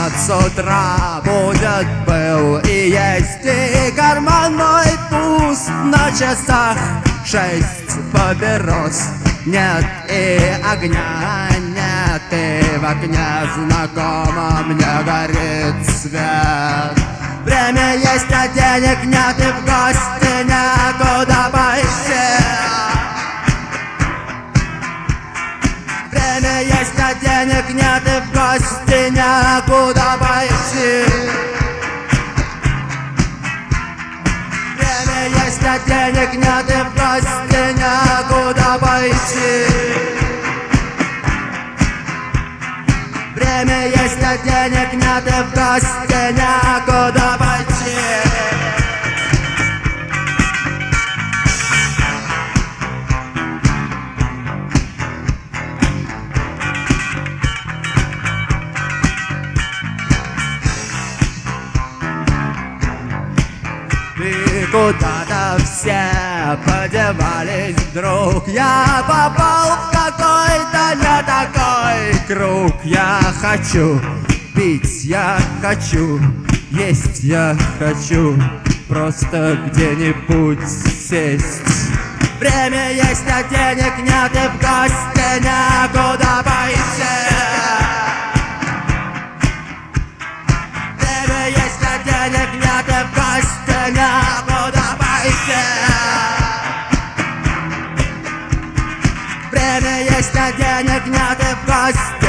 с утра будет был и есть, и карман мой пуст, на часах 6 папирос. Нет и огня, нет и в окне знакомо мне горит свет. Время есть, а денег нет, и в гости некуда пойти. Время есть, а денег нет, и в гости некуда пойти. Время есть, а денег нет, и в гости некуда пойти. Время есть, а денег нет, и в гости некуда пойти. И куда-то все подевались вдруг. Я попал в какой-то не такой круг. Я хочу пить, я хочу есть, я хочу просто где-нибудь сесть. Время есть, а денег нет, и в гости некуда пойти. Время есть, а денег нет, и в гости некуда пойти. Время есть, а денег нет, и в гости